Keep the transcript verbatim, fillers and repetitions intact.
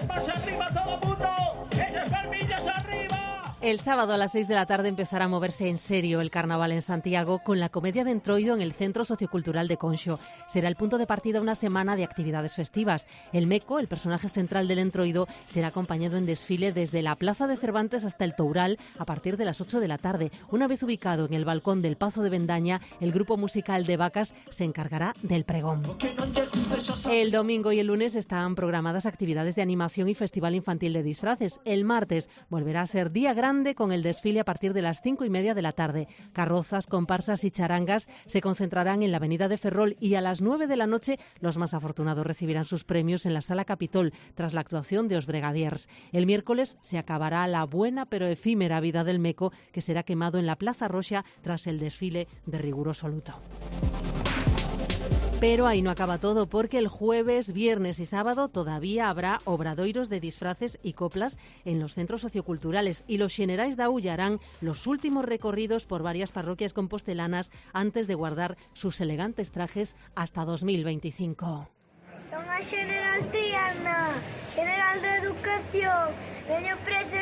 palmas arriba todo mundo, esas palmillas arriba. El sábado a las seis de la tarde empezará a moverse en serio el carnaval en Santiago con la Comedia de Entroido en el Centro Sociocultural de Conxo. Será el punto de partida una semana de actividades festivas. El Meco, el personaje central del Entroido, será acompañado en desfile desde la Plaza de Cervantes hasta el Toural a partir de las ocho de la tarde. Una vez ubicado en el balcón del Pazo de Bendaña, el grupo musical de Vacas se encargará del pregón. El domingo y el lunes están programadas actividades de animación y festival infantil de disfraces. El martes volverá a ser día grande con el desfile a partir de las cinco y media de la tarde. Carrozas, comparsas y charangas se concentrarán en la avenida de Ferrol y a las nueve de la noche los más afortunados recibirán sus premios en la Sala Capitol tras la actuación de Os Bregadiers. El miércoles se acabará la buena pero efímera vida del Meco, que será quemado en la Plaza Roxa tras el desfile de riguroso luto. Pero ahí no acaba todo, porque el jueves, viernes y sábado todavía habrá obradoiros de disfraces y coplas en los centros socioculturales, y los xenerais da Ulla harán los últimos recorridos por varias parroquias compostelanas antes de guardar sus elegantes trajes hasta dos mil veinticinco. Son a Xeneral Triana, Xeneral de Educación, veño presente